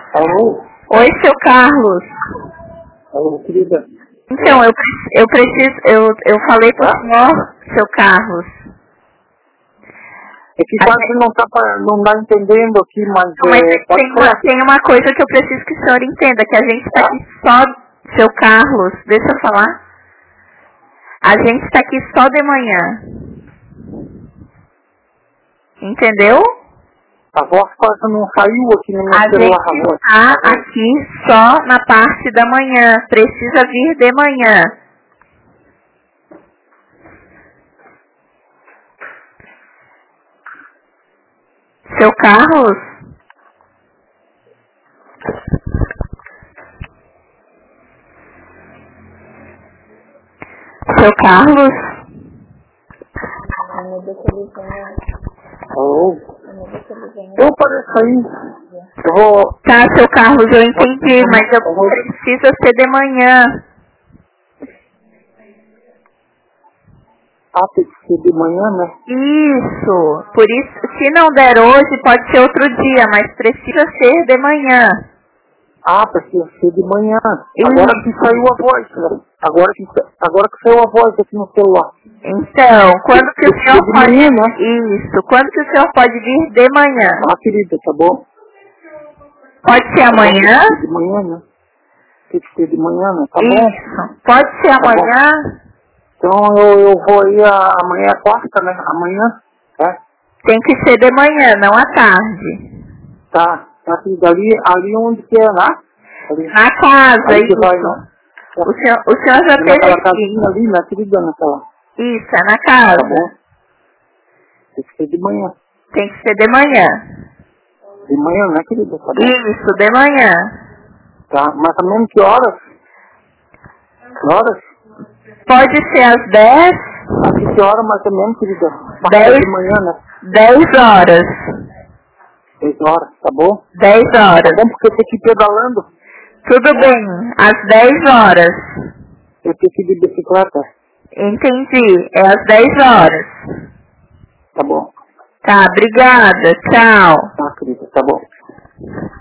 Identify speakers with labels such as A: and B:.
A: Alô?
B: Oi, seu Carlos.
A: Alô, querida.
B: Então, eu preciso, eu falei pro senhor, seu Carlos.
A: É que quase não tá entendendo aqui, mas
B: tem uma coisa que eu preciso que o senhor entenda, que a gente tá aqui só, seu Carlos, deixa eu falar. A gente tá aqui só de manhã. Entendeu?
A: A voz quase não saiu aqui no meu celular.
B: A gente tá aqui só na parte da manhã. Precisa vir de manhã. Seu Carlos? Seu Carlos?
A: Alô? Eu apareço aí. Eu vou...
B: Tá, seu Carlos, eu entendi, mas eu preciso ser de manhã.
A: Tem que ser de manhã, né?
B: Isso. Por isso, se não der hoje, pode ser outro dia, mas precisa ser de manhã.
A: Precisa ser de manhã. Agora que saiu a voz, né? Agora que saiu a voz aqui no celular.
B: Então, quando que o senhor pode...
A: Manhã, né?
B: Isso. Quando que o senhor pode vir de manhã?
A: Querida, tá bom?
B: Pode ser amanhã?
A: Tem que ser de manhã, né? Tem que ser de manhã, né? Tá bom?
B: Isso. Pode ser amanhã?
A: Então eu vou aí amanhã é quarta, né? Amanhã,
B: Tem que ser de manhã, não à tarde.
A: Tá, querida. Ali onde que é, lá? Ali.
B: Na casa,
A: Ali
B: isso.
A: vai, né?
B: O senhor já teve
A: naquela
B: aqui.
A: casinha ali, né, querida, naquela.
B: Isso, é na casa.
A: Tá bom? Tem que ser de manhã.
B: Tem que ser de manhã.
A: De manhã, né, querida? Tá bom?
B: Isso, de manhã.
A: Tá, mais ou menos que horas? Que horas?
B: Pode ser às 10?
A: Que hora mais ou menos, querida?
B: 10
A: de manhã, né?
B: 10 horas.
A: 10 horas, tá bom?
B: 10 horas.
A: Tá bom, porque eu tenho que ir pedalando.
B: Tudo bem, às 10 horas.
A: Eu tenho que ir de bicicleta.
B: Entendi, é às 10 horas.
A: Tá bom.
B: Tá, obrigada, tchau.
A: Tá, querida, tá bom.